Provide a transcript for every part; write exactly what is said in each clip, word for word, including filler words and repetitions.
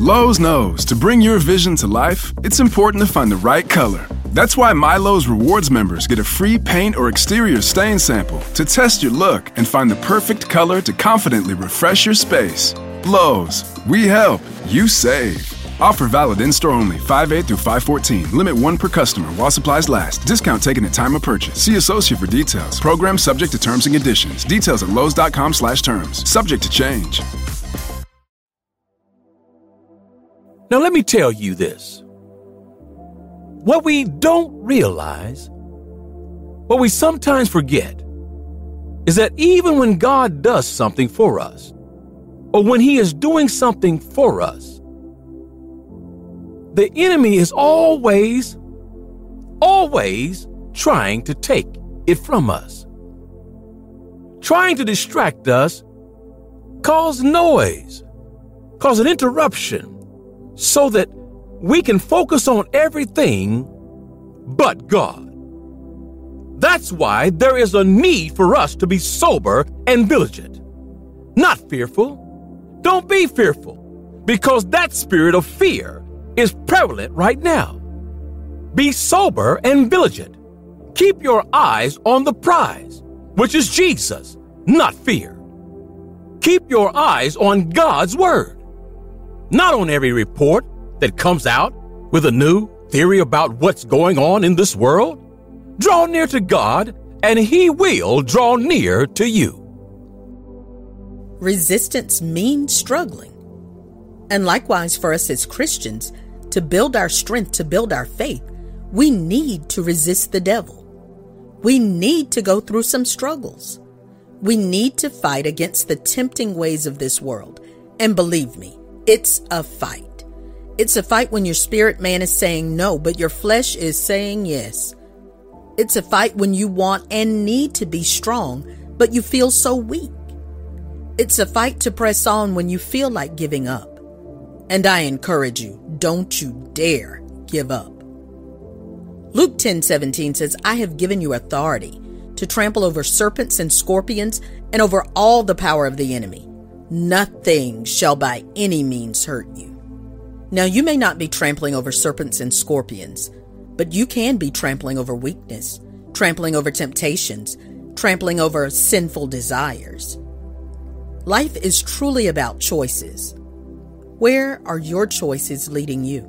Lowe's knows to bring your vision to life, it's important to find the right color. That's why MyLowe's Rewards members get a free paint or exterior stain sample to test your look and find the perfect color to confidently refresh your space. Lowe's, we help, you save. Offer valid in-store only, five eight through five fourteen. Limit one per customer while supplies last. Discount taken at time of purchase. See associate for details. Program subject to terms and conditions. Details at lowes.com slash terms. Subject to change. Now let me tell you this. What we don't realize, what we sometimes forget, is that even when God does something for us, or when He is doing something for us, the enemy is always, always trying to take it from us, trying to distract us, cause noise, cause an interruption, so that we can focus on everything but God. That's why there is a need for us to be sober and vigilant, not fearful. Don't be fearful, because that spirit of fear is prevalent right now. Be sober and vigilant. Keep your eyes on the prize, which is Jesus, not fear. Keep your eyes on God's word, not on every report that comes out with a new theory about what's going on in this world. Draw near to God, and He will draw near to you. Resistance means struggling. And likewise for us as Christians, to build our strength, to build our faith, we need to resist the devil. We need to go through some struggles. We need to fight against the tempting ways of this world. And believe me, it's a fight. It's a fight when your spirit man is saying no, but your flesh is saying yes. It's a fight when you want and need to be strong, but you feel so weak. It's a fight to press on when you feel like giving up. And I encourage you, don't you dare give up. Luke ten seventeen says, I have given you authority to trample over serpents and scorpions and over all the power of the enemy. Nothing shall by any means hurt you. Now, you may not be trampling over serpents and scorpions, but you can be trampling over weakness, trampling over temptations, trampling over sinful desires. Life is truly about choices. Where are your choices leading you?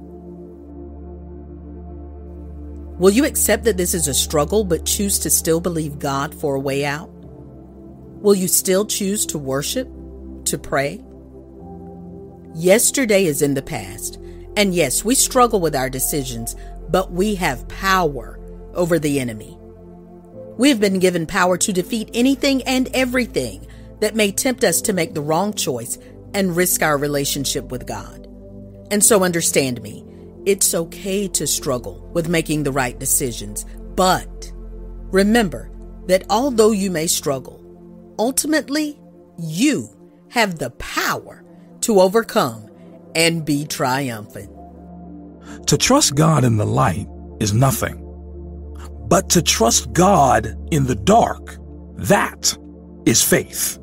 Will you accept that this is a struggle, but choose to still believe God for a way out? Will you still choose to worship, to pray? Yesterday is in the past, and yes, we struggle with our decisions, but we have power over the enemy. We have been given power to defeat anything and everything that may tempt us to make the wrong choice and risk our relationship with God. And so understand me, it's okay to struggle with making the right decisions, but remember that although you may struggle, ultimately you have the power to overcome and be triumphant. To trust God in the light is nothing, but to trust God in the dark, that is faith.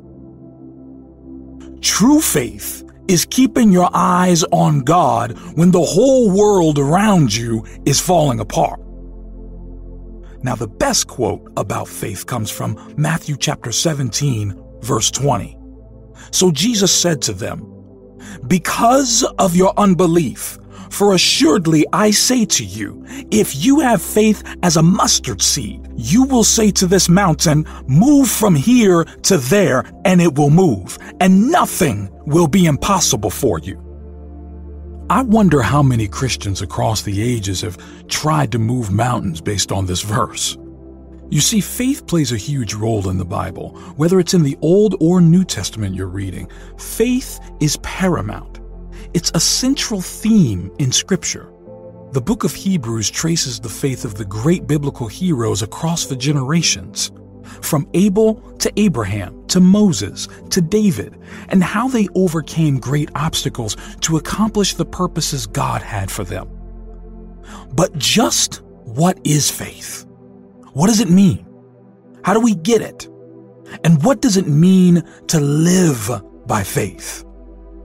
True faith is keeping your eyes on God when the whole world around you is falling apart. Now, the best quote about faith comes from Matthew chapter seventeen, verse twenty. So Jesus said to them, because of your unbelief, for assuredly I say to you, if you have faith as a mustard seed, you will say to this mountain, move from here to there, and it will move, and nothing will be impossible for you. I wonder how many Christians across the ages have tried to move mountains based on this verse. You see, faith plays a huge role in the Bible. Whether it's in the Old or New Testament you're reading, faith is paramount. It's a central theme in Scripture. The book of Hebrews traces the faith of the great biblical heroes across the generations, from Abel to Abraham, to Moses, to David, and how they overcame great obstacles to accomplish the purposes God had for them. But just what is faith? What does it mean? How do we get it? And what does it mean to live by faith?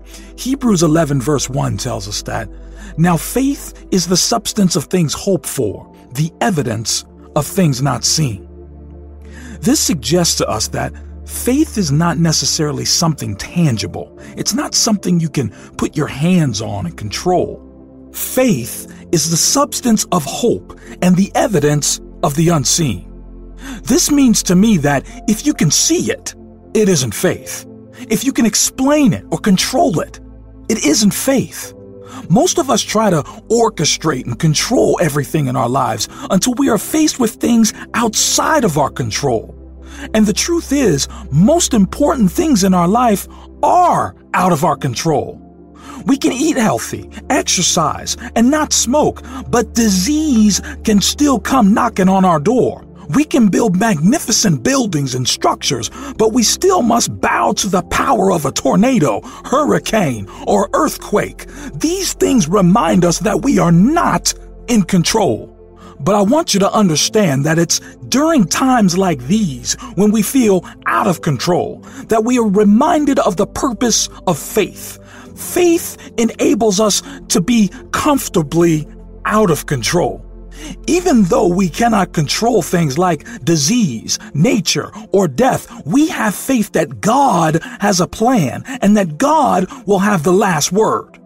Hebrews eleven verse one tells us that, "Now faith is the substance of things hoped for, the evidence of things not seen." This suggests to us that faith is not necessarily something tangible. It's not something you can put your hands on and control. Faith is the substance of hope and the evidence of the unseen. This means to me that if you can see it, it isn't faith. If you can explain it or control it, it isn't faith. Most of us try to orchestrate and control everything in our lives until we are faced with things outside of our control. And the truth is, most important things in our life are out of our control. We can eat healthy, exercise, and not smoke, but disease can still come knocking on our door. We can build magnificent buildings and structures, but we still must bow to the power of a tornado, hurricane, or earthquake. These things remind us that we are not in control. But I want you to understand that it's during times like these, when we feel out of control, that we are reminded of the purpose of faith. Faith enables us to be comfortably out of control. Even though we cannot control things like disease, nature, or death, we have faith that God has a plan and that God will have the last word.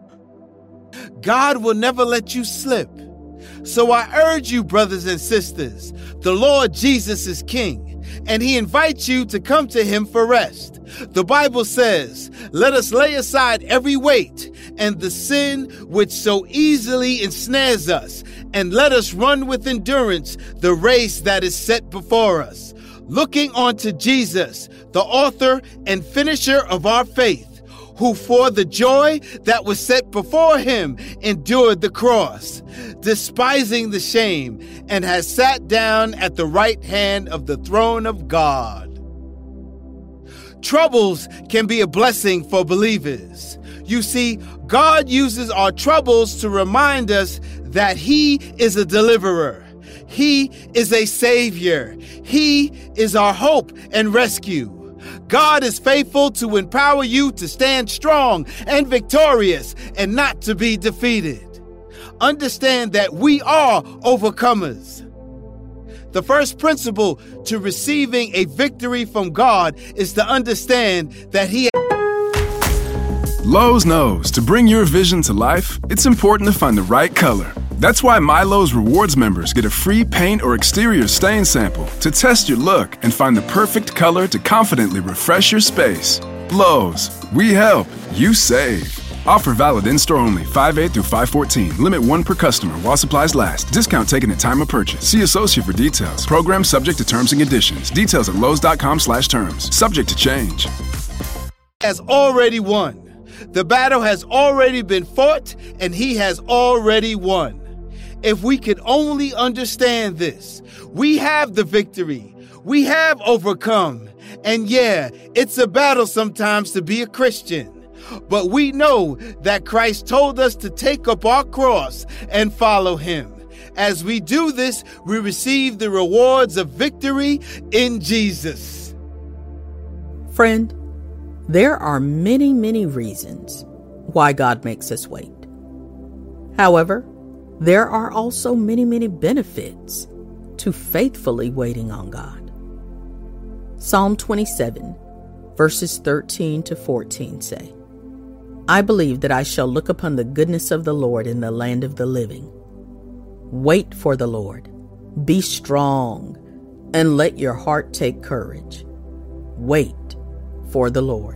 God will never let you slip. So I urge you, brothers and sisters, the Lord Jesus is King, and he invites you to come to him for rest. The Bible says, "Let us lay aside every weight and the sin which so easily ensnares us, and let us run with endurance the race that is set before us, looking unto Jesus, the author and finisher of our faith, who for the joy that was set before him endured the cross, despising the shame, and has sat down at the right hand of the throne of God." Troubles can be a blessing for believers. You see, God uses our troubles to remind us that he is a deliverer. He is a savior. He is our hope and rescue. God is faithful to empower you to stand strong and victorious and not to be defeated. Understand that we are overcomers. The first principle to receiving a victory from God is to understand that he Lowe's knows to bring your vision to life, it's important to find the right color. That's why MyLowe's Rewards members get a free paint or exterior stain sample to test your look and find the perfect color to confidently refresh your space. Lowe's, we help, you save. Offer valid in-store only, five eight through five fourteen. Limit one per customer while supplies last. Discount taken at time of purchase. See associate for details. Program subject to terms and conditions. Details at lowes.com slash terms. Subject to change. Has already won. The battle has already been fought, and he has already won. If we could only understand this, we have the victory. We have overcome. And yeah, it's a battle sometimes to be a Christian. But we know that Christ told us to take up our cross and follow him. As we do this, we receive the rewards of victory in Jesus. Friend, there are many, many reasons why God makes us wait. However, there are also many, many benefits to faithfully waiting on God. Psalm twenty-seven, verses thirteen to fourteen say, "I believe that I shall look upon the goodness of the Lord in the land of the living. Wait for the Lord. Be strong, and let your heart take courage. Wait for the Lord."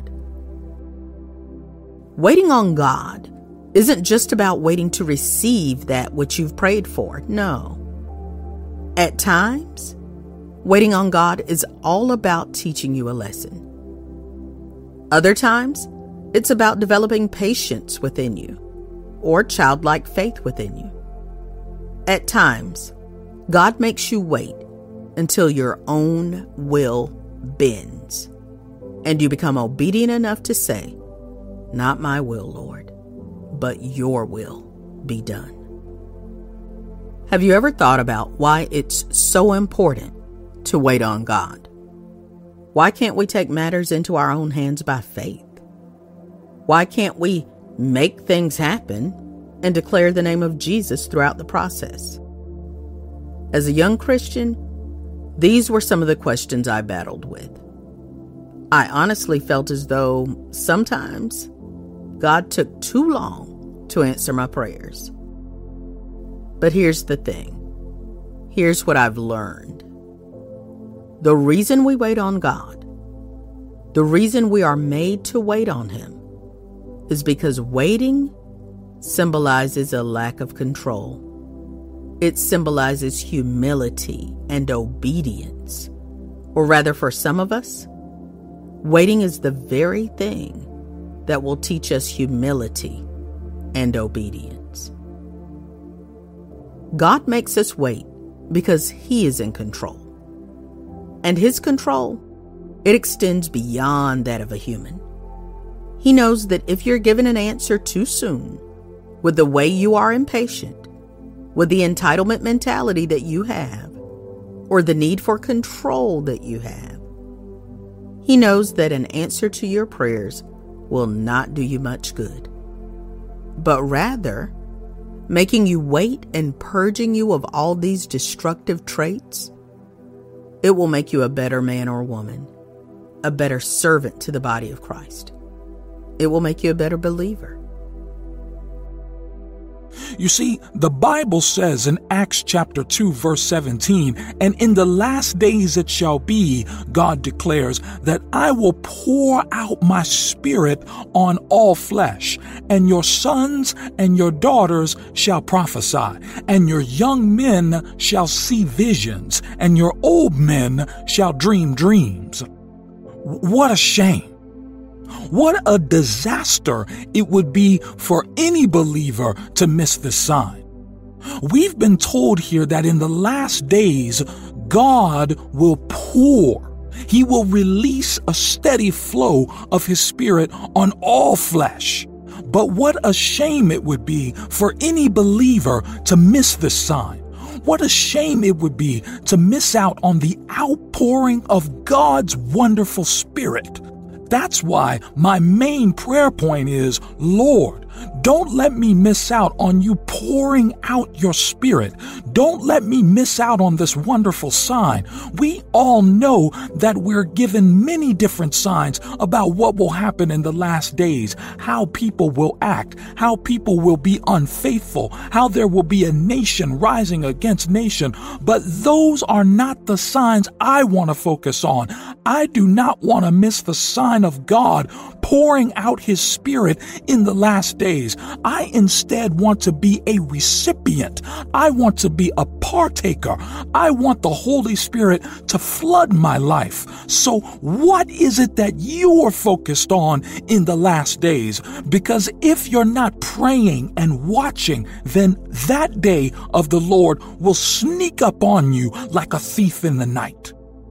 Waiting on God isn't just about waiting to receive that which you've prayed for. No. At times, waiting on God is all about teaching you a lesson. Other times, it's about developing patience within you or childlike faith within you. At times, God makes you wait until your own will bends and you become obedient enough to say, "Not my will, Lord, but your will be done." Have you ever thought about why it's so important to wait on God? Why can't we take matters into our own hands by faith? Why can't we make things happen, and declare the name of Jesus throughout the process. As a young Christian, these were some of the questions I battled with. I honestly felt as though sometimes God took too long to answer my prayers. But here's the thing. Here's what I've learned. The reason we wait on God, the reason we are made to wait on Him, is because waiting symbolizes a lack of control. It symbolizes humility and obedience. Or rather, for some of us, waiting is the very thing that will teach us humility and obedience. God makes us wait because He is in control. And His control, it extends beyond that of a human. He knows that if you're given an answer too soon, with the way you are impatient, with the entitlement mentality that you have, or the need for control that you have, He knows that an answer to your prayers will not do you much good, but rather making you wait and purging you of all these destructive traits, it will make you a better man or woman, a better servant to the body of Christ. It will make you a better believer. You see, the Bible says in Acts chapter two, verse seventeen, and in the last days it shall be, God declares, that I will pour out my Spirit on all flesh, and your sons and your daughters shall prophesy, and your young men shall see visions, and your old men shall dream dreams. What a shame. What a disaster it would be for any believer to miss this sign. We've been told here that in the last days, God will pour. He will release a steady flow of His Spirit on all flesh. But what a shame it would be for any believer to miss this sign. What a shame it would be to miss out on the outpouring of God's wonderful Spirit. That's why my main prayer point is, Lord, don't let me miss out on you pouring out your Spirit. Don't let me miss out on this wonderful sign. We all know that we're given many different signs about what will happen in the last days, how people will act, how people will be unfaithful, how there will be a nation rising against nation. But those are not the signs I want to focus on. I do not want to miss the sign of God pouring out His Spirit in the last days. I instead want to be a recipient. I want to be a partaker. I want the Holy Spirit to flood my life. So what is it that you are focused on in the last days? Because if you're not praying and watching, then that day of the Lord will sneak up on you like a thief in the night.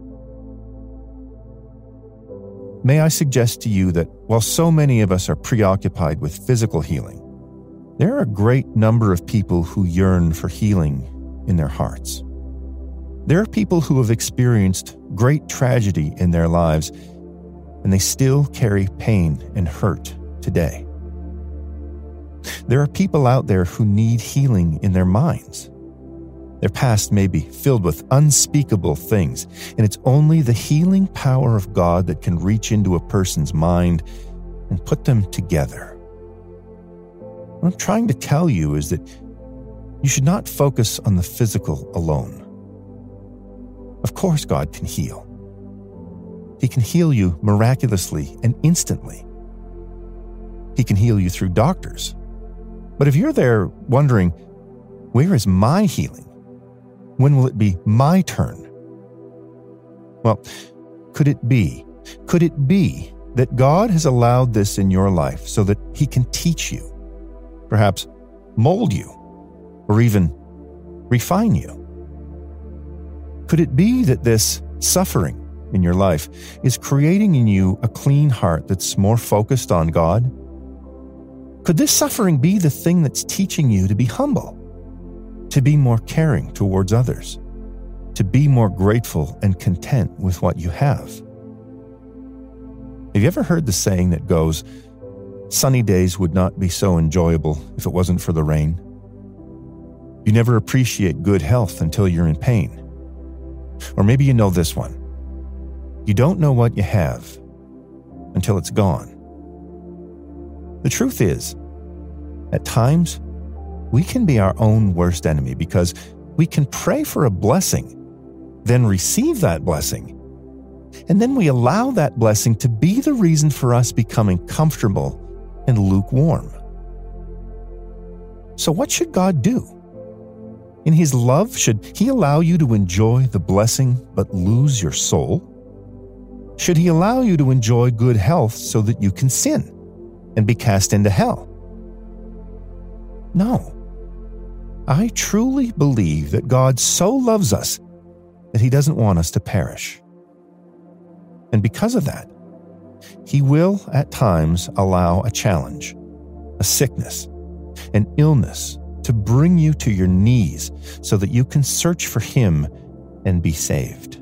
May I suggest to you that while so many of us are preoccupied with physical healing, there are a great number of people who yearn for healing in their hearts. There are people who have experienced great tragedy in their lives, and they still carry pain and hurt today. There are people out there who need healing in their minds. Their past may be filled with unspeakable things, and it's only the healing power of God that can reach into a person's mind and put them together. What I'm trying to tell you is that you should not focus on the physical alone. Of course, God can heal. He can heal you miraculously and instantly. He can heal you through doctors. But if you're there wondering, where is my healing? When will it be my turn? Well, could it be, could it be that God has allowed this in your life so that He can teach you, perhaps mold you, or even refine you? Could it be that this suffering in your life is creating in you a clean heart that's more focused on God? Could this suffering be the thing that's teaching you to be humble, to be more caring towards others, to be more grateful and content with what you have? Have you ever heard the saying that goes, Sunny days would not be so enjoyable if it wasn't for the rain. You never appreciate good health until you're in pain. Or maybe you know this one. You don't know what you have until it's gone. The truth is, at times, we can be our own worst enemy because we can pray for a blessing, then receive that blessing, and then we allow that blessing to be the reason for us becoming comfortable and lukewarm. So what should God do? In His love, should He allow you to enjoy the blessing but lose your soul? Should He allow you to enjoy good health so that you can sin and be cast into hell? No. I truly believe that God so loves us that He doesn't want us to perish. And because of that, He will at times allow a challenge, a sickness, an illness to bring you to your knees so that you can search for Him and be saved.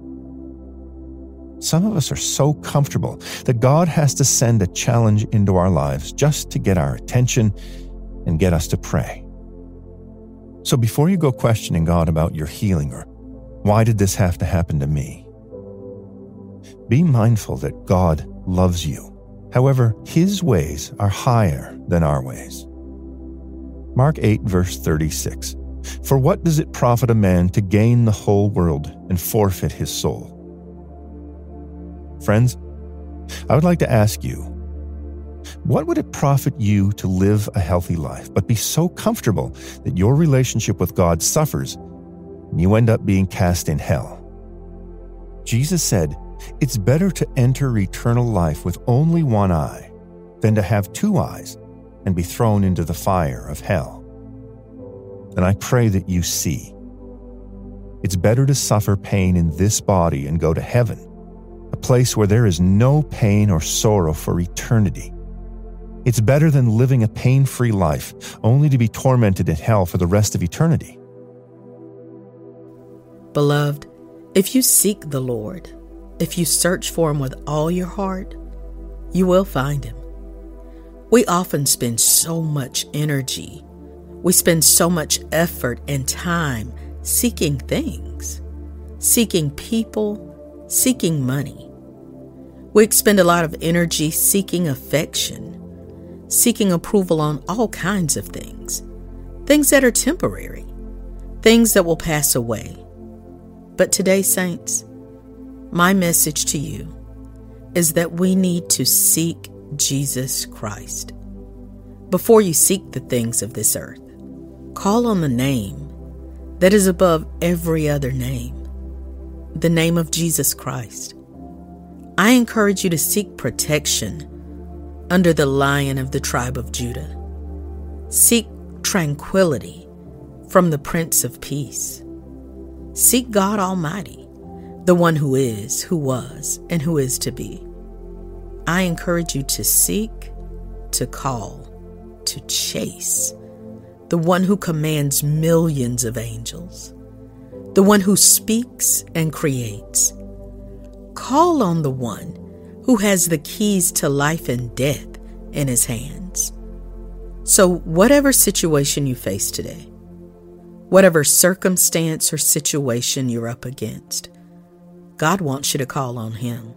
Some of us are so comfortable that God has to send a challenge into our lives just to get our attention and get us to pray. So before you go questioning God about your healing or why did this have to happen to me, be mindful that God loves you. However, His ways are higher than our ways. Mark eight, verse thirty-six. For what does it profit a man to gain the whole world and forfeit his soul? Friends, I would like to ask you, what would it profit you to live a healthy life, but be so comfortable that your relationship with God suffers and you end up being cast in hell? Jesus said, it's better to enter eternal life with only one eye than to have two eyes and be thrown into the fire of hell. And I pray that you see. It's better to suffer pain in this body and go to heaven, a place where there is no pain or sorrow for eternity. It's better than living a pain-free life only to be tormented in hell for the rest of eternity. Beloved, if you seek the Lord, if you search for Him with all your heart, you will find Him. We often spend so much energy, we spend so much effort and time seeking things, seeking people, seeking money. We expend a lot of energy seeking affection, seeking approval on all kinds of things, things that are temporary, things that will pass away. But today, saints, my message to you is that we need to seek Jesus Christ. Before you seek the things of this earth, call on the name that is above every other name, the name of Jesus Christ. I encourage you to seek protection under the Lion of the tribe of Judah. Seek tranquility from the Prince of Peace. Seek God Almighty, the one who is, who was, and who is to be. I encourage you to seek, to call, to chase the one who commands millions of angels, the one who speaks and creates. Call on the one who has the keys to life and death in His hands. So whatever situation you face today, whatever circumstance or situation you're up against, God wants you to call on Him.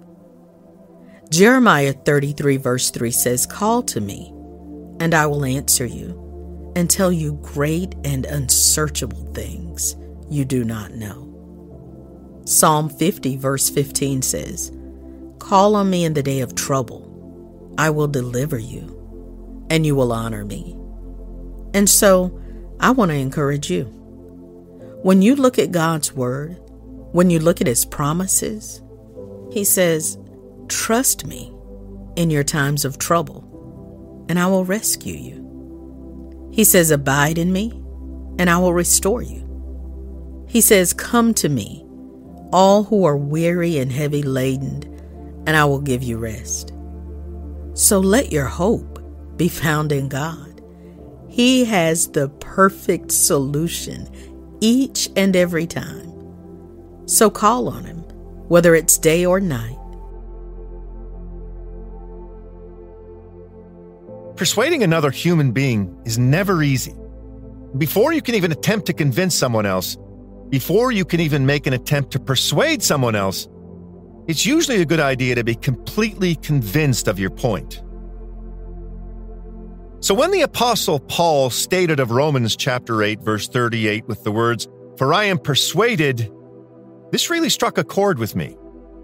Jeremiah thirty-three verse three says, call to me, and I will answer you and tell you great and unsearchable things you do not know. Psalm fifty verse fifteen says, call on me in the day of trouble. I will deliver you, and you will honor me. And so, I want to encourage you. When you look at God's Word, when you look at His promises, He says, trust me in your times of trouble, and I will rescue you. He says, abide in me, and I will restore you. He says, come to me, all who are weary and heavy laden, and I will give you rest. So let your hope be found in God. He has the perfect solution each and every time. So call on Him, whether it's day or night. Persuading another human being is never easy. Before you can even attempt to convince someone else, before you can even make an attempt to persuade someone else, it's usually a good idea to be completely convinced of your point. So when the Apostle Paul stated of Romans chapter eight, verse thirty-eight with the words, "For I am persuaded," this really struck a chord with me.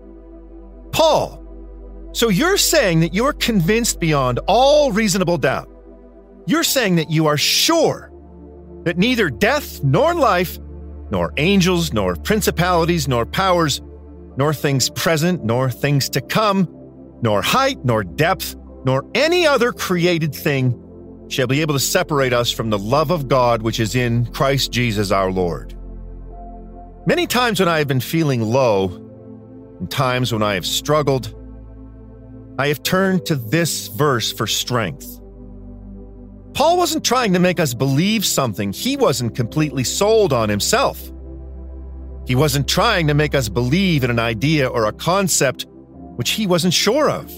Paul, so you're saying that you're convinced beyond all reasonable doubt. You're saying that you are sure that neither death nor life, nor angels, nor principalities, nor powers, nor things present, nor things to come, nor height, nor depth, nor any other created thing shall be able to separate us from the love of God which is in Christ Jesus our Lord. Many times when I have been feeling low, and times when I have struggled, I have turned to this verse for strength. Paul wasn't trying to make us believe something he wasn't completely sold on himself. He wasn't trying to make us believe in an idea or a concept which he wasn't sure of.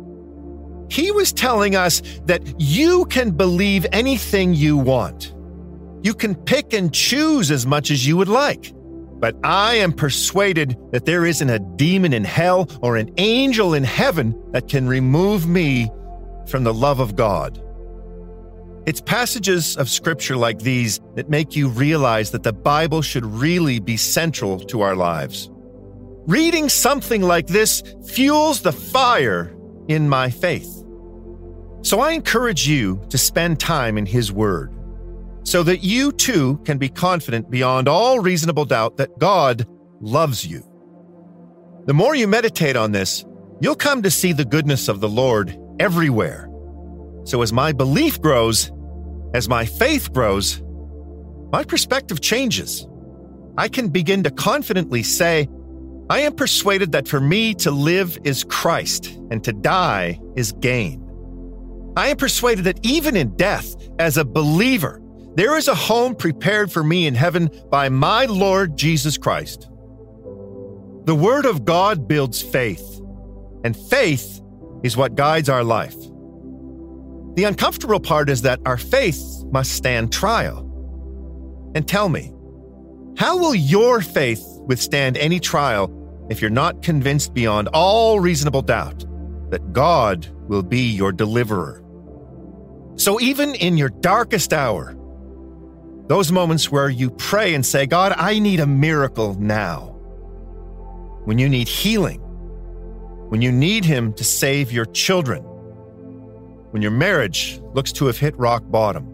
He was telling us that you can believe anything you want. You can pick and choose as much as you would like. But I am persuaded that there isn't a demon in hell or an angel in heaven that can remove me from the love of God. It's passages of scripture like these that make you realize that the Bible should really be central to our lives. Reading something like this fuels the fire in my faith. So I encourage you to spend time in His Word, so that you too can be confident beyond all reasonable doubt that God loves you. The more you meditate on this, you'll come to see the goodness of the Lord everywhere. So as my belief grows, as my faith grows, my perspective changes. I can begin to confidently say, I am persuaded that for me to live is Christ and to die is gain. I am persuaded that even in death, as a believer, there is a home prepared for me in heaven by my Lord Jesus Christ. The Word of God builds faith, and faith is what guides our life. The uncomfortable part is that our faith must stand trial. And tell me, how will your faith withstand any trial if you're not convinced beyond all reasonable doubt that God will be your deliverer? So even in your darkest hour, those moments where you pray and say, God, I need a miracle now. When you need healing, when you need Him to save your children, when your marriage looks to have hit rock bottom,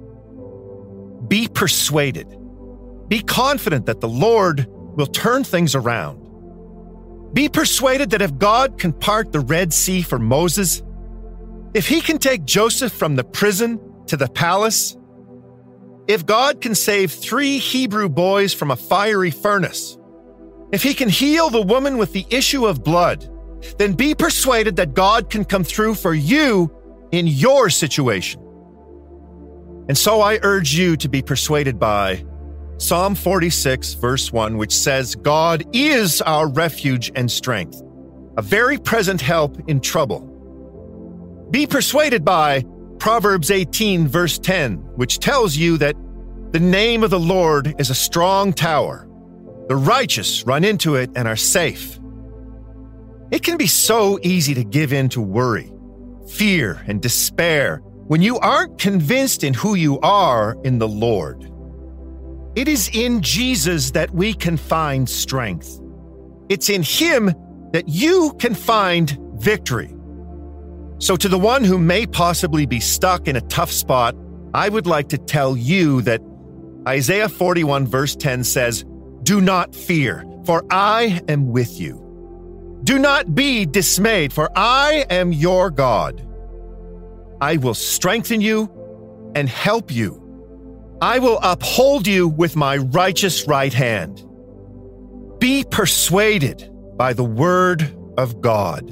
be persuaded. Be confident that the Lord will turn things around. Be persuaded that if God can part the Red Sea for Moses, if He can take Joseph from the prison to the palace, if God can save three Hebrew boys from a fiery furnace, if He can heal the woman with the issue of blood, then be persuaded that God can come through for you in your situation. And so I urge you to be persuaded by Psalm forty-six, verse one, which says, God is our refuge and strength, a very present help in trouble. Be persuaded by Proverbs eighteen, verse ten, which tells you that the name of the Lord is a strong tower. The righteous run into it and are safe. It can be so easy to give in to worry, fear, and despair when you aren't convinced in who you are in the Lord. It is in Jesus that we can find strength. It's in Him that you can find victory. So to the one who may possibly be stuck in a tough spot, I would like to tell you that Isaiah forty-one verse ten says, do not fear, for I am with you. Do not be dismayed, for I am your God. I will strengthen you and help you. I will uphold you with my righteous right hand. Be persuaded by the word of God.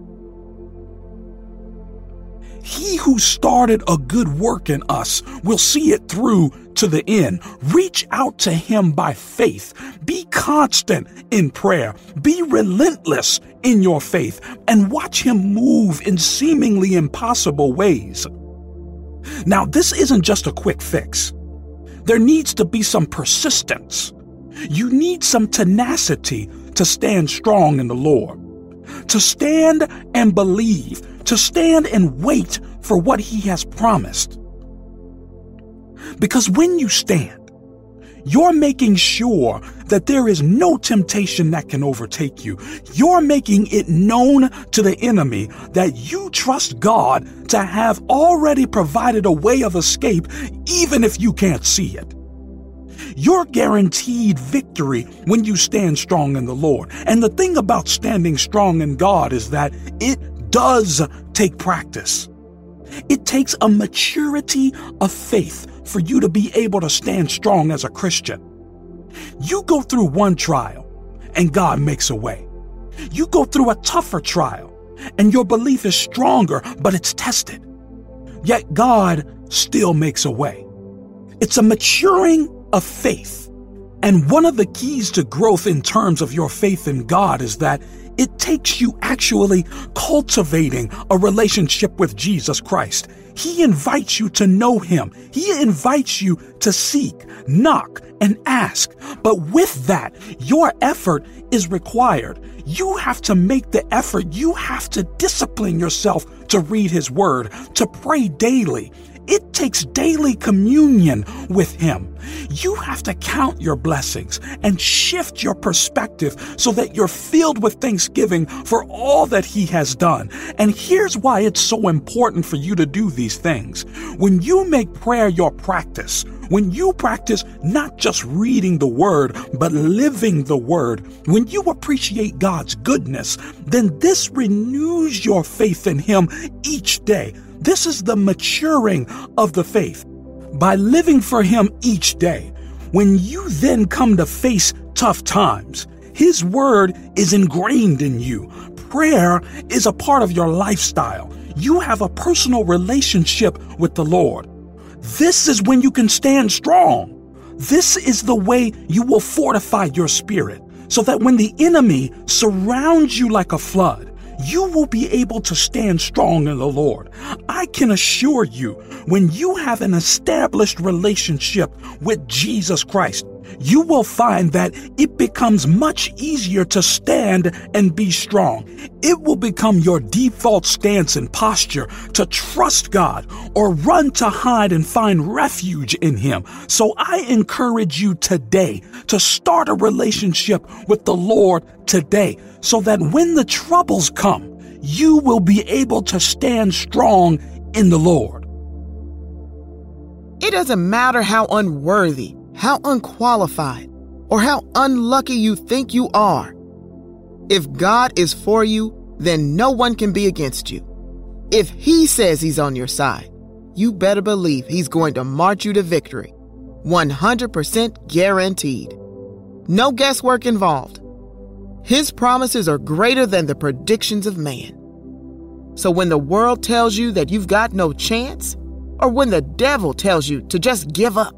He who started a good work in us will see it through to the end. Reach out to Him by faith. Be constant in prayer. Be relentless in your faith and watch Him move in seemingly impossible ways. Now, this isn't just a quick fix. There needs to be some persistence. You need some tenacity to stand strong in the Lord, to stand and believe, to stand and wait for what He has promised. Because when you stand, you're making sure that there is no temptation that can overtake you. You're making it known to the enemy that you trust God to have already provided a way of escape, even if you can't see it. You're guaranteed victory when you stand strong in the Lord. And the thing about standing strong in God is that it does take practice. It takes a maturity of faith for you to be able to stand strong as a Christian. You go through one trial and God makes a way. You go through a tougher trial and your belief is stronger, but it's tested. Yet God still makes a way. It's a maturing of faith. And one of the keys to growth in terms of your faith in God is that it takes you actually cultivating a relationship with Jesus Christ. He invites you to know Him. He invites you to seek, knock, and ask. But with that, your effort is required. You have to make the effort. You have to discipline yourself to read His Word, to pray daily. It takes daily communion with Him. You have to count your blessings and shift your perspective so that you're filled with thanksgiving for all that He has done. And here's why it's so important for you to do these things. When you make prayer your practice, when you practice not just reading the Word, but living the Word, when you appreciate God's goodness, then this renews your faith in Him each day. This is the maturing of the faith. By living for Him each day, when you then come to face tough times, His Word is ingrained in you. Prayer is a part of your lifestyle. You have a personal relationship with the Lord. This is when you can stand strong. This is the way you will fortify your spirit, so that when the enemy surrounds you like a flood, you will be able to stand strong in the Lord. I can assure you, when you have an established relationship with Jesus Christ, you will find that it becomes much easier to stand and be strong. It will become your default stance and posture to trust God or run to hide and find refuge in Him. So I encourage you today to start a relationship with the Lord today, so that when the troubles come, you will be able to stand strong in the Lord. It doesn't matter how unworthy, how unqualified, or how unlucky you think you are. If God is for you, then no one can be against you. If He says He's on your side, you better believe He's going to march you to victory. one hundred percent guaranteed. No guesswork involved. His promises are greater than the predictions of man. So when the world tells you that you've got no chance, or when the devil tells you to just give up,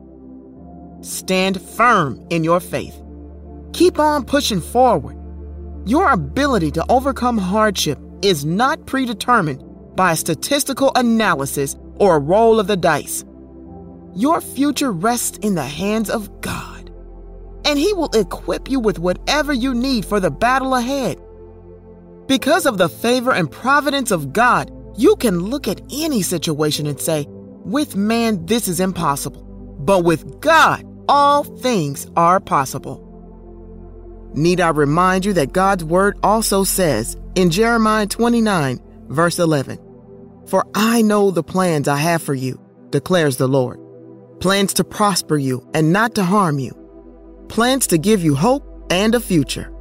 stand firm in your faith. Keep on pushing forward. Your ability to overcome hardship is not predetermined by a statistical analysis or a roll of the dice. Your future rests in the hands of God, and He will equip you with whatever you need for the battle ahead. Because of the favor and providence of God, you can look at any situation and say, with man, this is impossible. But with God, all things are possible. Need I remind you that God's word also says in Jeremiah twenty-nine, verse eleven, "For I know the plans I have for you, declares the Lord. Plans to prosper you and not to harm you. Plans to give you hope and a future."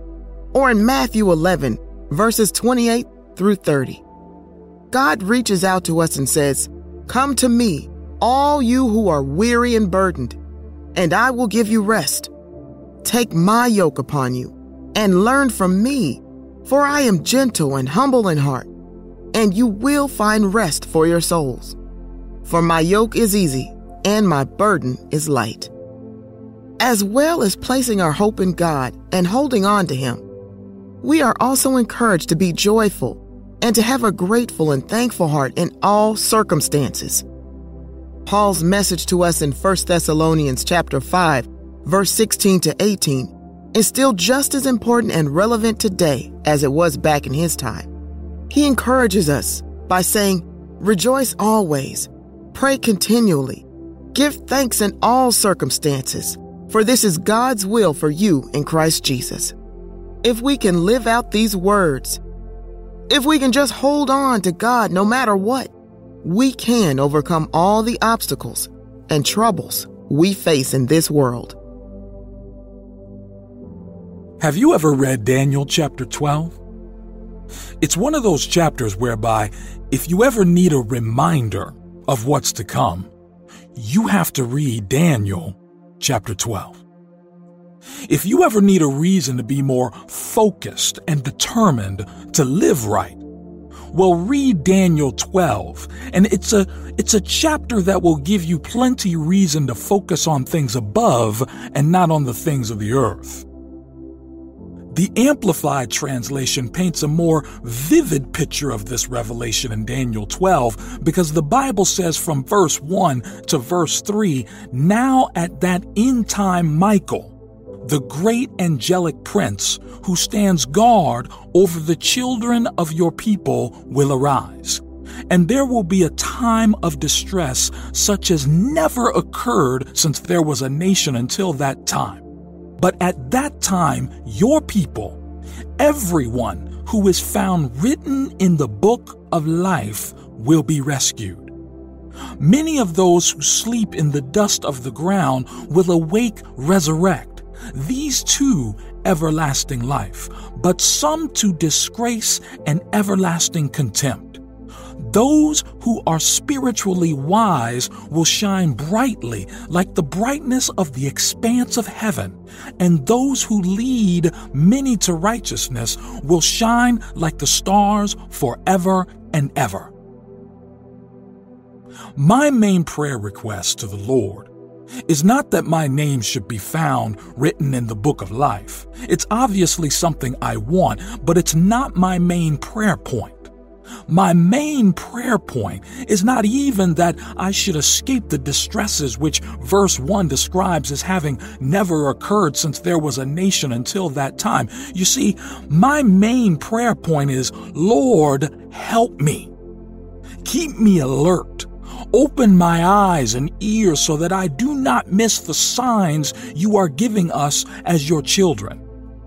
Or in Matthew eleven, verses twenty-eight through thirty. God reaches out to us and says, "Come to me, all you who are weary and burdened, and I will give you rest. Take my yoke upon you and learn from me, for I am gentle and humble in heart, and you will find rest for your souls. For my yoke is easy and my burden is light." As well as placing our hope in God and holding on to Him, we are also encouraged to be joyful and to have a grateful and thankful heart in all circumstances. Paul's message to us in First Thessalonians chapter five, verse sixteen to eighteen, is still just as important and relevant today as it was back in his time. He encourages us by saying, "Rejoice always, pray continually, give thanks in all circumstances, for this is God's will for you in Christ Jesus." If we can live out these words, if we can just hold on to God no matter what, we can overcome all the obstacles and troubles we face in this world. Have you ever read Daniel chapter twelve? It's one of those chapters whereby if you ever need a reminder of what's to come, you have to read Daniel chapter twelve. If you ever need a reason to be more focused and determined to live right, well, read Daniel twelve, and it's a it's a chapter that will give you plenty reason to focus on things above and not on the things of the earth. The Amplified translation paints a more vivid picture of this revelation in Daniel twelve because the Bible says from verse one to verse three, "Now at that end time Michael, the great angelic prince who stands guard over the children of your people, will arise. And there will be a time of distress such as never occurred since there was a nation until that time. But at that time, your people, everyone who is found written in the book of life, will be rescued. Many of those who sleep in the dust of the ground will awake, resurrect, these too everlasting life, but some to disgrace and everlasting contempt. Those who are spiritually wise will shine brightly like the brightness of the expanse of heaven, and those who lead many to righteousness will shine like the stars forever and ever." My main prayer request to the Lord is not that my name should be found written in the book of life. It's obviously something I want, but it's not my main prayer point. My main prayer point is not even that I should escape the distresses which verse one describes as having never occurred since there was a nation until that time. You see, my main prayer point is, Lord, help me. Keep me alert. Open my eyes and ears so that I do not miss the signs you are giving us as your children.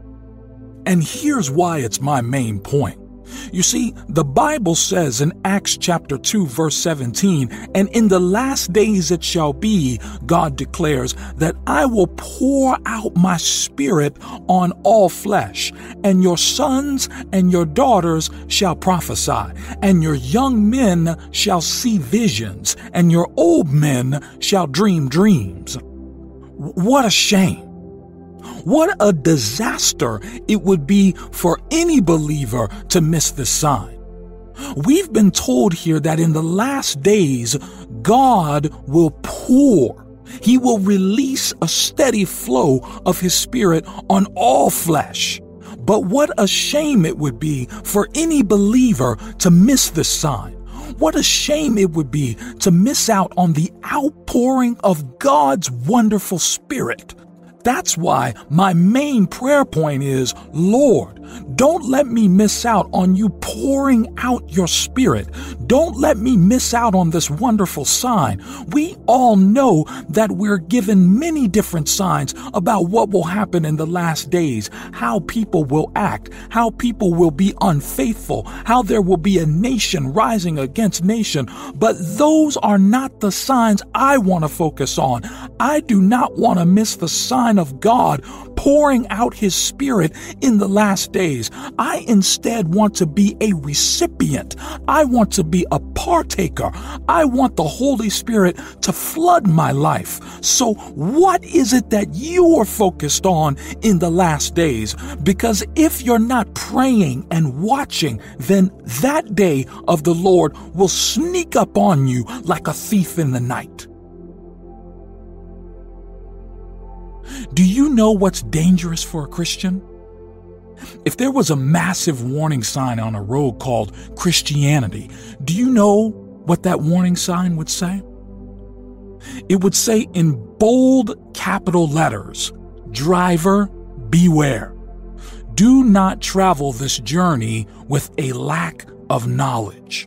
And here's why it's my main point. You see, the Bible says in Acts chapter two, verse seventeen, "And in the last days it shall be, God declares, that I will pour out my spirit on all flesh, and your sons and your daughters shall prophesy, and your young men shall see visions, and your old men shall dream dreams." What a shame. What a disaster it would be for any believer to miss this sign. We've been told here that in the last days, God will pour. He will release a steady flow of His Spirit on all flesh. But what a shame it would be for any believer to miss this sign. What a shame it would be to miss out on the outpouring of God's wonderful Spirit. That's why my main prayer point is, Lord, don't let me miss out on you pouring out your Spirit. Don't let me miss out on this wonderful sign. We all know that we're given many different signs about what will happen in the last days, how people will act, how people will be unfaithful, how there will be a nation rising against nation. But those are not the signs I want to focus on. I do not want to miss the sign of God pouring out His Spirit in the last days. I instead want to be a recipient. I want to be a partaker. I want the Holy Spirit to flood my life. So what is it that you are focused on in the last days? Because if you're not praying and watching, then that day of the Lord will sneak up on you like a thief in the night. Do you know what's dangerous for a Christian? If there was a massive warning sign on a road called Christianity, do you know what that warning sign would say? it would say in bold capital letters, "Driver, beware. Do not travel this journey with a lack of knowledge."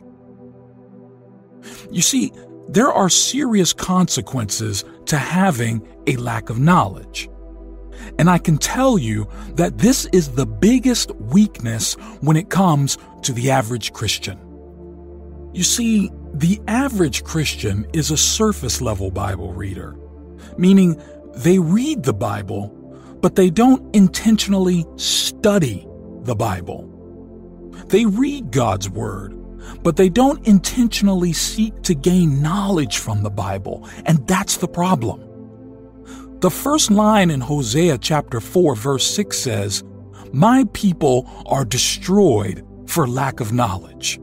You see, there are serious consequences to having a lack of knowledge. And I can tell you that this is the biggest weakness when it comes to the average Christian. You see, the average Christian is a surface-level Bible reader, meaning they read the Bible, but they don't intentionally study the Bible. They read God's Word, but they don't intentionally seek to gain knowledge from the Bible, and that's the problem. The first line in Hosea chapter four, verse six says, "My people are destroyed for lack of knowledge."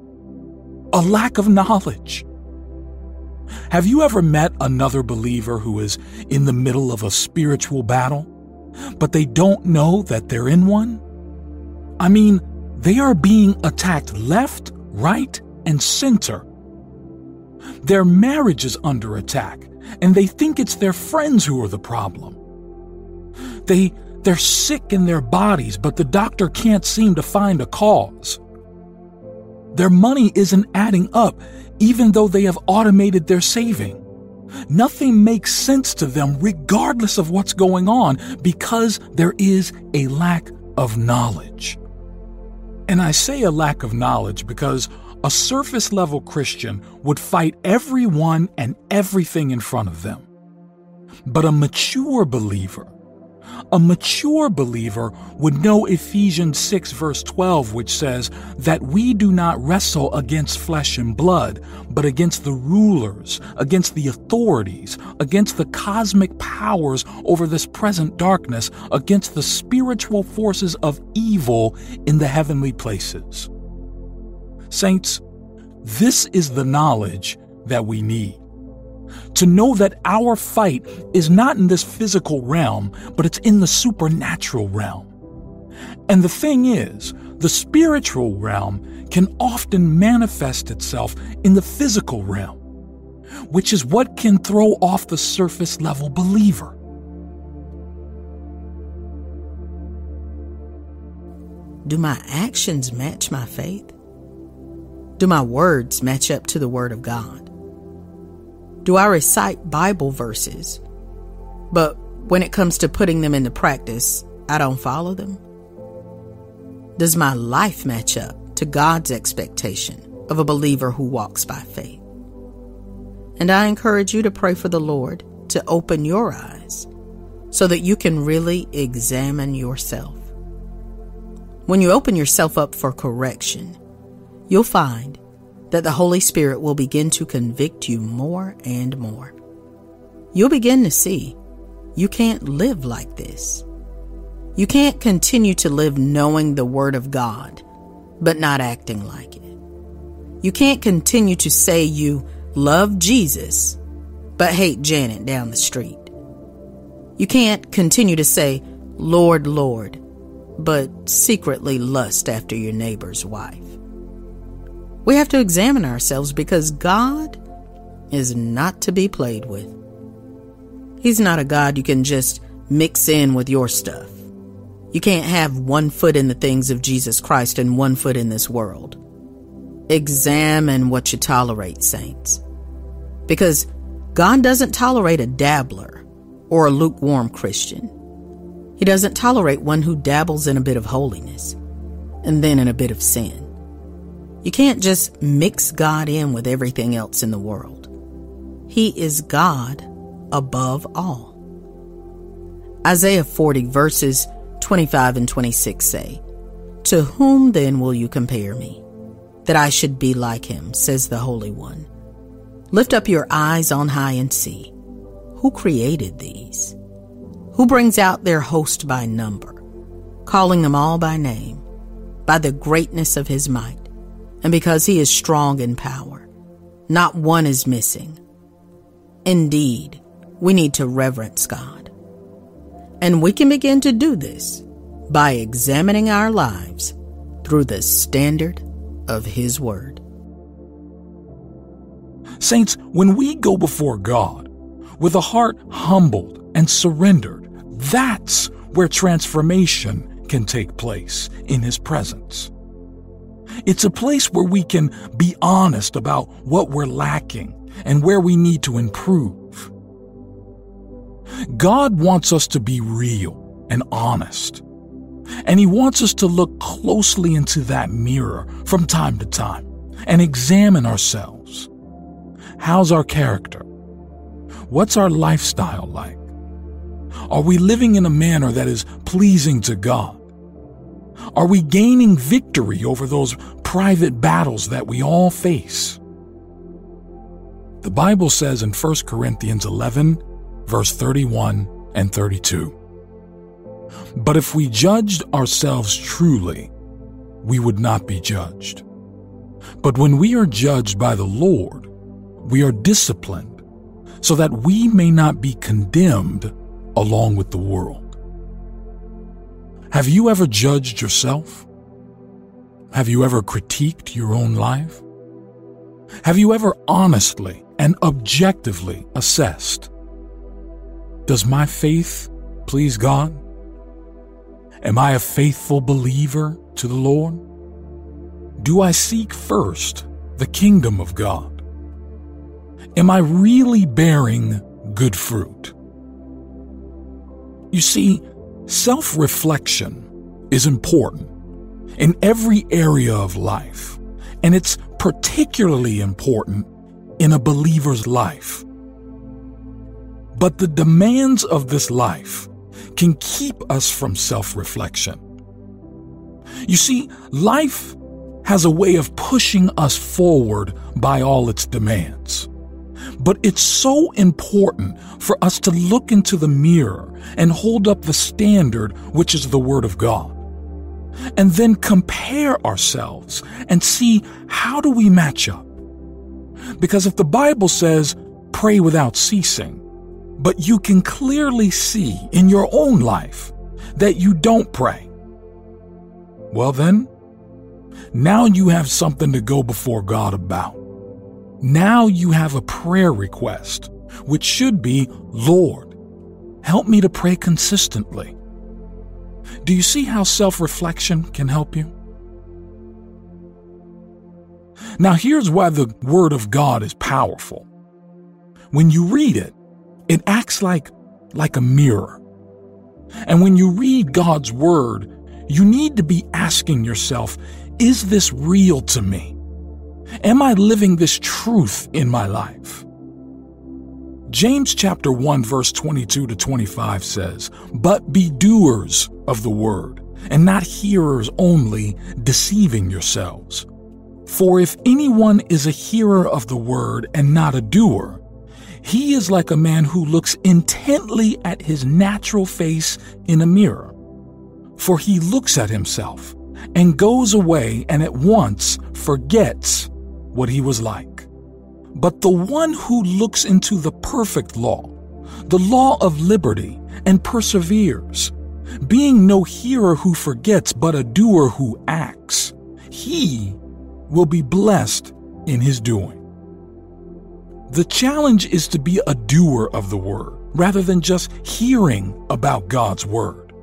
A lack of knowledge. Have you ever met another believer who is in the middle of a spiritual battle, but they don't know that they're in one? I mean, they are being attacked left, right, and center. Their marriage is under attack, and they think it's their friends who are the problem. They, they're sick in their bodies, but the doctor can't seem to find a cause. Their money isn't adding up, even though they have automated their saving. Nothing makes sense to them regardless of what's going on because there is a lack of knowledge. And I say a lack of knowledge because a surface-level Christian would fight everyone and everything in front of them. But a mature believer, a mature believer would know Ephesians six verse twelve, which says that we do not wrestle against flesh and blood, but against the rulers, against the authorities, against the cosmic powers over this present darkness, against the spiritual forces of evil in the heavenly places. Saints, this is the knowledge that we need. To know that our fight is not in this physical realm, but it's in the supernatural realm. And the thing is, the spiritual realm can often manifest itself in the physical realm, which is what can throw off the surface level believer. Do my actions match my faith? Do my words match up to the Word of God? Do I recite Bible verses, but when it comes to putting them into practice, I don't follow them? Does my life match up to God's expectation of a believer who walks by faith? And I encourage you to pray for the Lord to open your eyes so that you can really examine yourself. When you open yourself up for correction, you'll find that the Holy Spirit will begin to convict you more and more. You'll begin to see you can't live like this. You can't continue to live knowing the Word of God, but not acting like it. You can't continue to say you love Jesus, but hate Janet down the street. You can't continue to say, Lord, Lord, but secretly lust after your neighbor's wife. We have to examine ourselves because God is not to be played with. He's not a God you can just mix in with your stuff. You can't have one foot in the things of Jesus Christ and one foot in this world. Examine what you tolerate, saints. Because God doesn't tolerate a dabbler or a lukewarm Christian. He doesn't tolerate one who dabbles in a bit of holiness and then in a bit of sin. You can't just mix God in with everything else in the world. He is God above all. Isaiah forty verses twenty-five and twenty-six say, "To whom then will you compare me, that I should be like him, says the Holy One? Lift up your eyes on high and see. Who created these? Who brings out their host by number, calling them all by name, by the greatness of his might? And because he is strong in power, not one is missing. Indeed, we need to reverence God. And we can begin to do this by examining our lives through the standard of his word." Saints, when we go before God with a heart humbled and surrendered, that's where transformation can take place in His presence. It's a place where we can be honest about what we're lacking and where we need to improve. God wants us to be real and honest, and He wants us to look closely into that mirror from time to time and examine ourselves. How's our character? What's our lifestyle like? Are we living in a manner that is pleasing to God? Are we gaining victory over those private battles that we all face? The Bible says in First Corinthians eleven, verse thirty-one and thirty-two, "But if we judged ourselves truly, we would not be judged. But when we are judged by the Lord, we are disciplined, so that we may not be condemned along with the world." Have you ever judged yourself? Have you ever critiqued your own life? Have you ever honestly and objectively assessed, does my faith please God? Am I a faithful believer to the Lord? Do I seek first the kingdom of God? Am I really bearing good fruit? You see, self-reflection is important in every area of life, and it's particularly important in a believer's life. But the demands of this life can keep us from self-reflection. You see, life has a way of pushing us forward by all its demands. But it's so important for us to look into the mirror and hold up the standard, which is the Word of God, and then compare ourselves and see, how do we match up? Because if the Bible says, pray without ceasing, but you can clearly see in your own life that you don't pray, well then, now you have something to go before God about. Now you have a prayer request, which should be, Lord, help me to pray consistently. Do you see how self-reflection can help you? Now here's why the Word of God is powerful. When you read it, it acts like, like a mirror. And when you read God's Word, you need to be asking yourself, is this real to me? Am I living this truth in my life? James chapter one verse twenty-two to twenty-five says, "But be doers of the word, and not hearers only, deceiving yourselves. For if anyone is a hearer of the word and not a doer, he is like a man who looks intently at his natural face in a mirror. For he looks at himself and goes away and at once forgets what he was like. But the one who looks into the perfect law, the law of liberty, and perseveres, being no hearer who forgets, but a doer who acts, he will be blessed in his doing." The challenge is to be a doer of the word, rather than just hearing about God's word.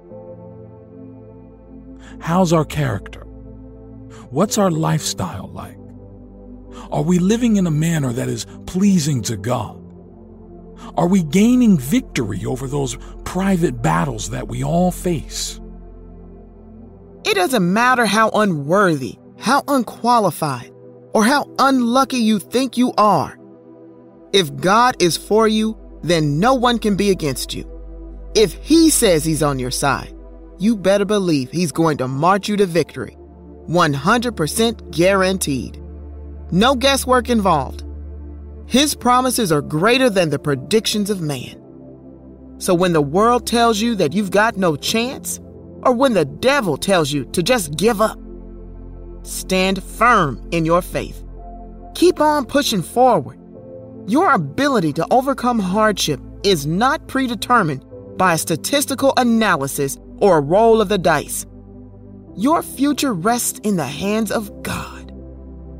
How's our character? What's our lifestyle like? Are we living in a manner that is pleasing to God? Are we gaining victory over those private battles that we all face? It doesn't matter how unworthy, how unqualified, or how unlucky you think you are. If God is for you, then no one can be against you. If He says He's on your side, you better believe He's going to march you to victory. one hundred percent guaranteed. No guesswork involved. His promises are greater than the predictions of man. So when the world tells you that you've got no chance, or when the devil tells you to just give up, stand firm in your faith. Keep on pushing forward. Your ability to overcome hardship is not predetermined by a statistical analysis or a roll of the dice. Your future rests in the hands of God.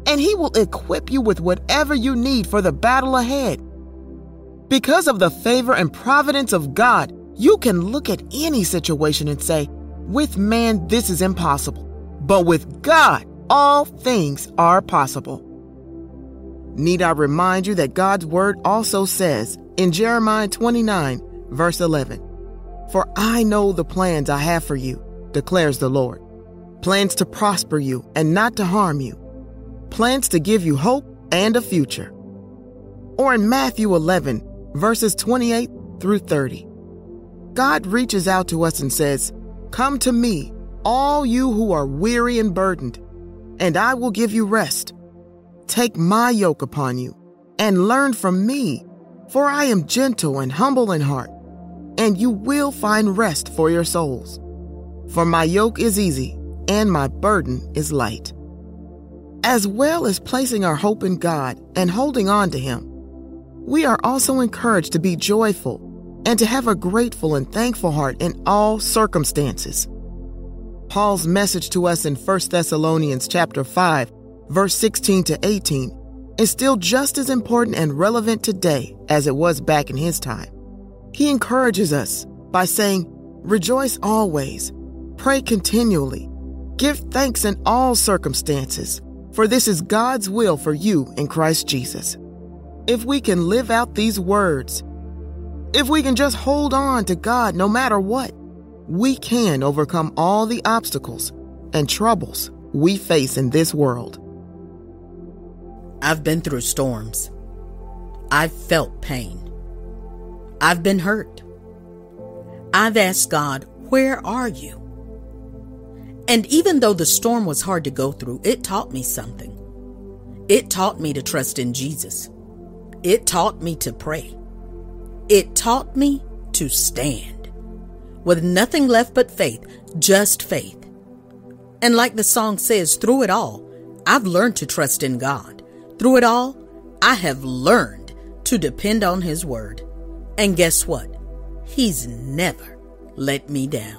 and He will equip you with whatever you need for the battle ahead. Because of the favor and providence of God, you can look at any situation and say, with man, this is impossible. But with God, all things are possible. Need I remind you that God's word also says in Jeremiah twenty-nine, verse eleven, "For I know the plans I have for you, declares the Lord, plans to prosper you and not to harm you, plans to give you hope and a future." Or in Matthew eleven, verses twenty-eight through thirty, God reaches out to us and says, "Come to me, all you who are weary and burdened, and I will give you rest. Take my yoke upon you and learn from me, for I am gentle and humble in heart, and you will find rest for your souls. For my yoke is easy and my burden is light." As well as placing our hope in God and holding on to Him, we are also encouraged to be joyful and to have a grateful and thankful heart in all circumstances. Paul's message to us in First Thessalonians chapter five, verse sixteen to eighteen, is still just as important and relevant today as it was back in his time. He encourages us by saying, "Rejoice always, pray continually, give thanks in all circumstances, for this is God's will for you in Christ Jesus." If we can live out these words, if we can just hold on to God no matter what, we can overcome all the obstacles and troubles we face in this world. I've been through storms. I've felt pain. I've been hurt. I've asked God, "Where are you?" And even though the storm was hard to go through, it taught me something. It taught me to trust in Jesus. It taught me to pray. It taught me to stand with nothing left but faith, just faith. And like the song says, through it all, I've learned to trust in God. Through it all, I have learned to depend on His word. And guess what? He's never let me down.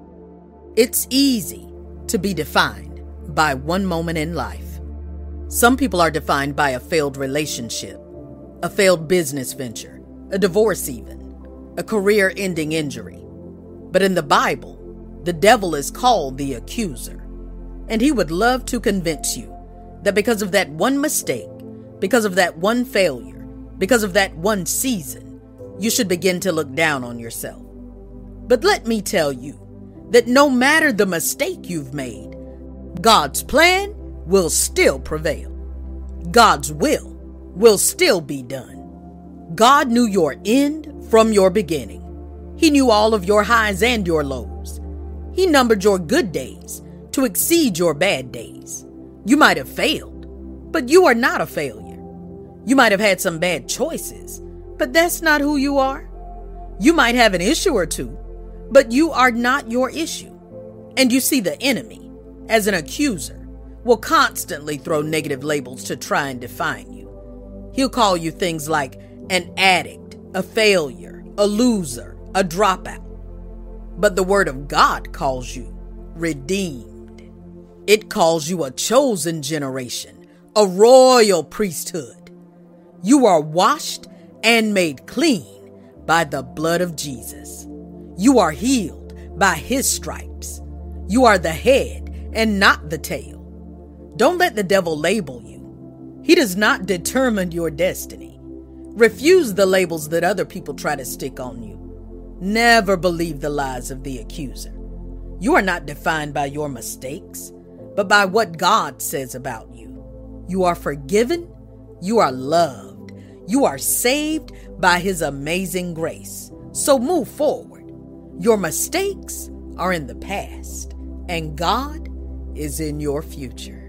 It's easy to be defined by one moment in life. Some people are defined by a failed relationship, a failed business venture, a divorce even, a career-ending injury. But in the Bible, the devil is called the accuser, and he would love to convince you that because of that one mistake, because of that one failure, because of that one season, you should begin to look down on yourself. But let me tell you that no matter the mistake you've made, God's plan will still prevail. God's will will still be done. God knew your end from your beginning. He knew all of your highs and your lows. He numbered your good days to exceed your bad days. You might have failed, but you are not a failure. You might have had some bad choices, but that's not who you are. You might have an issue or two, but you are not your issue. And you see, the enemy, as an accuser, will constantly throw negative labels to try and define you. He'll call you things like an addict, a failure, a loser, a dropout. But the Word of God calls you redeemed. It calls you a chosen generation, a royal priesthood. You are washed and made clean by the blood of Jesus. You are healed by His stripes. You are the head and not the tail. Don't let the devil label you. He does not determine your destiny. Refuse the labels that other people try to stick on you. Never believe the lies of the accuser. You are not defined by your mistakes, but by what God says about you. You are forgiven. You are loved. You are saved by His amazing grace. So move forward. Your mistakes are in the past, and God is in your future.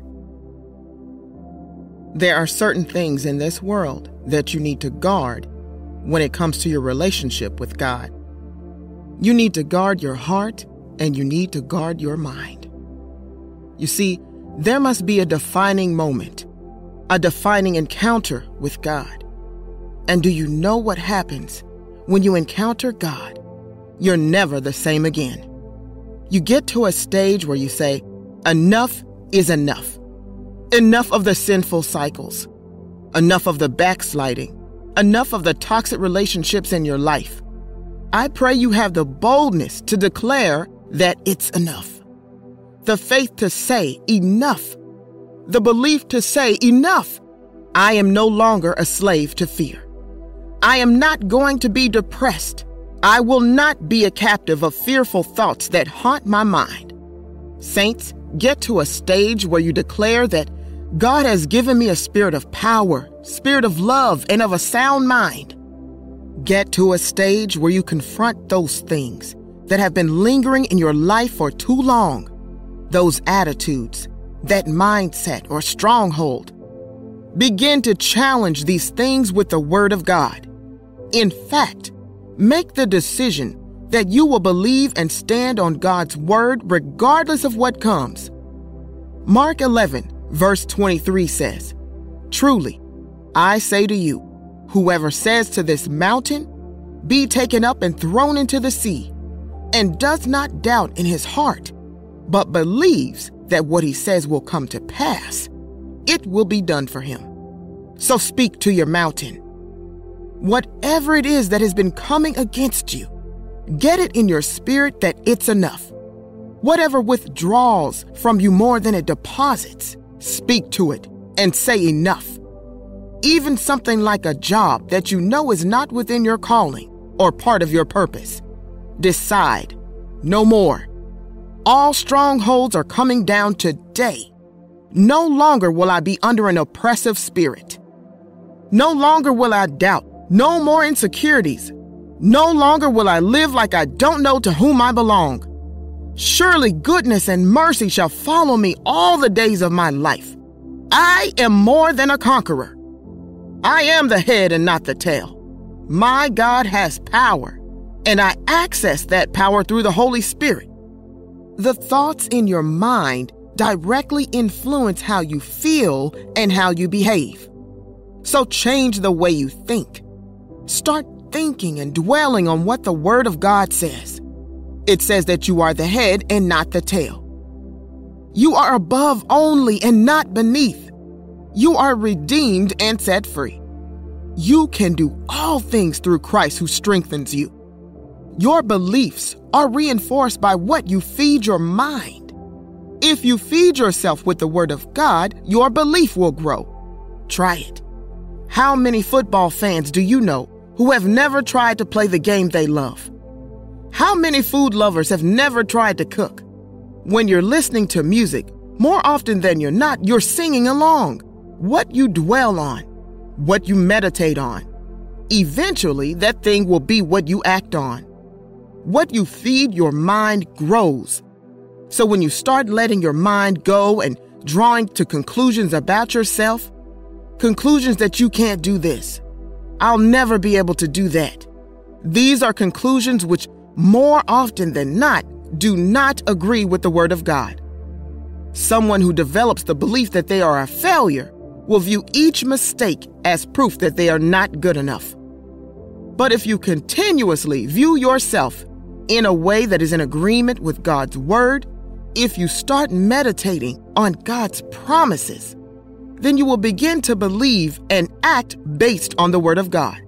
There are certain things in this world that you need to guard when it comes to your relationship with God. You need to guard your heart, and you need to guard your mind. You see, there must be a defining moment, a defining encounter with God. And do you know what happens when you encounter God? You're never the same again. You get to a stage where you say, enough is enough. Enough of the sinful cycles. Enough of the backsliding. Enough of the toxic relationships in your life. I pray you have the boldness to declare that it's enough. The faith to say enough. The belief to say enough. I am no longer a slave to fear. I am not going to be depressed. I will not be a captive of fearful thoughts that haunt my mind. Saints, get to a stage where you declare that God has given me a spirit of power, spirit of love, and of a sound mind. Get to a stage where you confront those things that have been lingering in your life for too long. Those attitudes, that mindset or stronghold. Begin to challenge these things with the Word of God. In fact, make the decision that you will believe and stand on God's Word regardless of what comes. Mark eleven, verse twenty-three says, "Truly, I say to you, whoever says to this mountain, 'Be taken up and thrown into the sea,' and does not doubt in his heart, but believes that what he says will come to pass, it will be done for him. So speak to your mountain. Whatever it is that has been coming against you, get it in your spirit that it's enough. Whatever withdraws from you more than it deposits, speak to it and say enough. Even something like a job that you know is not within your calling or part of your purpose. Decide, no more. All strongholds are coming down today. No longer will I be under an oppressive spirit. No longer will I doubt. No more insecurities. No longer will I live like I don't know to whom I belong. Surely goodness and mercy shall follow me all the days of my life. I am more than a conqueror. I am the head and not the tail. My God has power, and I access that power through the Holy Spirit. The thoughts in your mind directly influence how you feel and how you behave. So change the way you think. Start thinking and dwelling on what the Word of God says. It says that you are the head and not the tail. You are above only and not beneath. You are redeemed and set free. You can do all things through Christ who strengthens you. Your beliefs are reinforced by what you feed your mind. If you feed yourself with the Word of God, your belief will grow. Try it. How many football fans do you know who have never tried to play the game they love? How many food lovers have never tried to cook? When you're listening to music, more often than you're not, you're singing along. What you dwell on, what you meditate on, eventually that thing will be what you act on. What you feed your mind grows. So when you start letting your mind go and drawing to conclusions about yourself, conclusions that you can't do this, I'll never be able to do that. These are conclusions which more often than not do not agree with the Word of God. Someone who develops the belief that they are a failure will view each mistake as proof that they are not good enough. But if you continuously view yourself in a way that is in agreement with God's Word, if you start meditating on God's promises, then you will begin to believe and act based on the Word of God.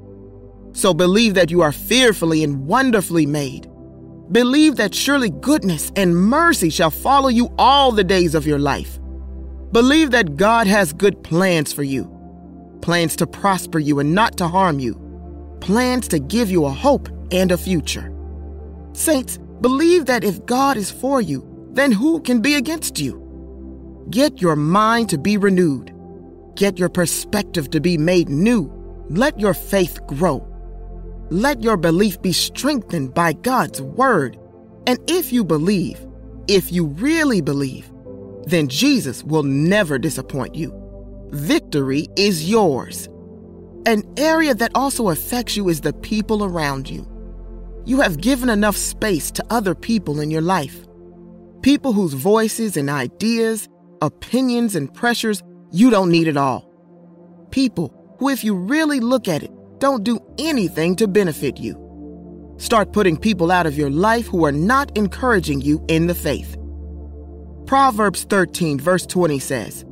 So believe that you are fearfully and wonderfully made. Believe that surely goodness and mercy shall follow you all the days of your life. Believe that God has good plans for you. Plans to prosper you and not to harm you. Plans to give you a hope and a future. Saints, believe that if God is for you, then who can be against you? Get your mind to be renewed. Get your perspective to be made new. Let your faith grow. Let your belief be strengthened by God's Word. And if you believe, if you really believe, then Jesus will never disappoint you. Victory is yours. An area that also affects you is the people around you. You have given enough space to other people in your life. People whose voices and ideas, opinions and pressures you don't need at all. People who, if you really look at it, don't do anything to benefit you. Start putting people out of your life who are not encouraging you in the faith. Proverbs thirteen, verse twenty says,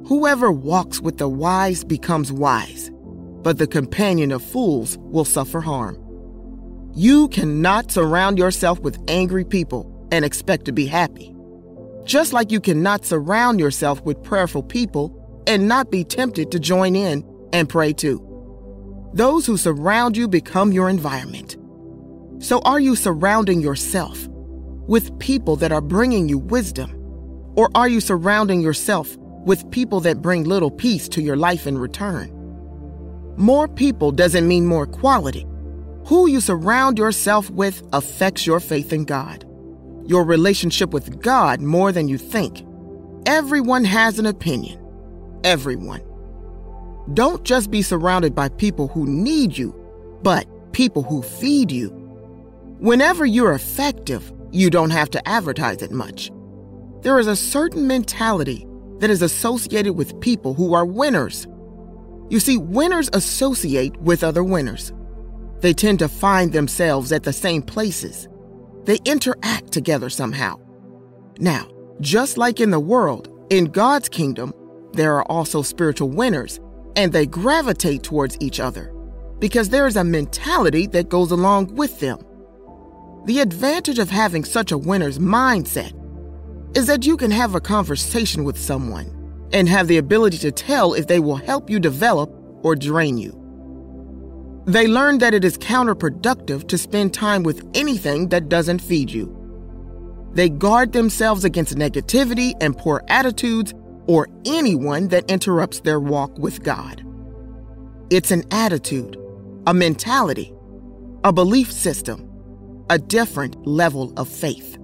Whoever walks with the wise becomes wise, but the companion of fools will suffer harm. You cannot surround yourself with angry people and expect to be happy. Just like you cannot surround yourself with prayerful people and not be tempted to join in and pray too. Those who surround you become your environment. So are you surrounding yourself with people that are bringing you wisdom? Or are you surrounding yourself with people that bring little peace to your life in return? More people doesn't mean more quality. Who you surround yourself with affects your faith in God, your relationship with God more than you think. Everyone has an opinion. Everyone. Don't just be surrounded by people who need you, but people who feed you. Whenever you're effective, you don't have to advertise it much. There is a certain mentality that is associated with people who are winners. You see, winners associate with other winners. They tend to find themselves at the same places. They interact together somehow. Now, just like in the world, in God's kingdom, there are also spiritual winners, and they gravitate towards each other because there is a mentality that goes along with them. The advantage of having such a winner's mindset is that you can have a conversation with someone and have the ability to tell if they will help you develop or drain you. They learn that it is counterproductive to spend time with anything that doesn't feed you. They guard themselves against negativity and poor attitudes or anyone that interrupts their walk with God. It's an attitude, a mentality, a belief system, a different level of faith.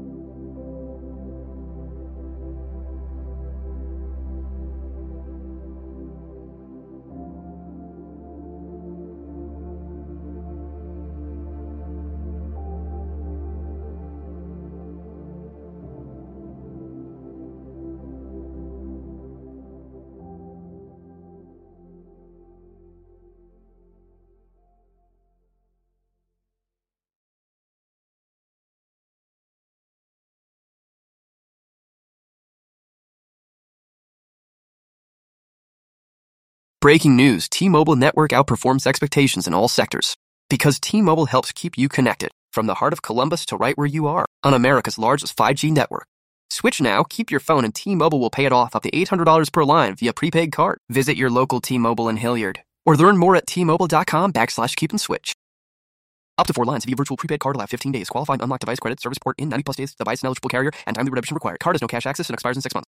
Breaking news, T-Mobile network outperforms expectations in all sectors. Because T-Mobile helps keep you connected from the heart of Columbus to right where you are on America's largest five G network. Switch now, keep your phone, and T-Mobile will pay it off up to eight hundred dollars per line via prepaid card. Visit your local T-Mobile in Hilliard or learn more at T-Mobile.com backslash keep and switch. Up to four lines via virtual prepaid card, allow fifteen days. Qualifying unlocked device credit, service port in ninety plus days, device and eligible carrier, and timely redemption required. Card has no cash access and expires in six months.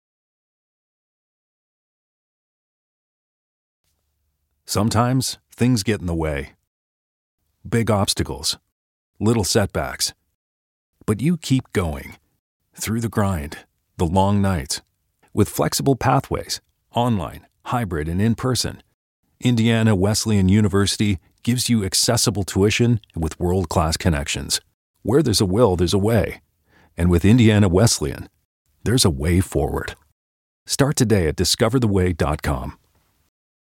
Sometimes things get in the way. Big obstacles, little setbacks. But you keep going through the grind, the long nights. With flexible pathways, online, hybrid, and in-person, Indiana Wesleyan University gives you accessible tuition with world-class connections. Where there's a will, there's a way. And with Indiana Wesleyan, there's a way forward. Start today at discover the way dot com.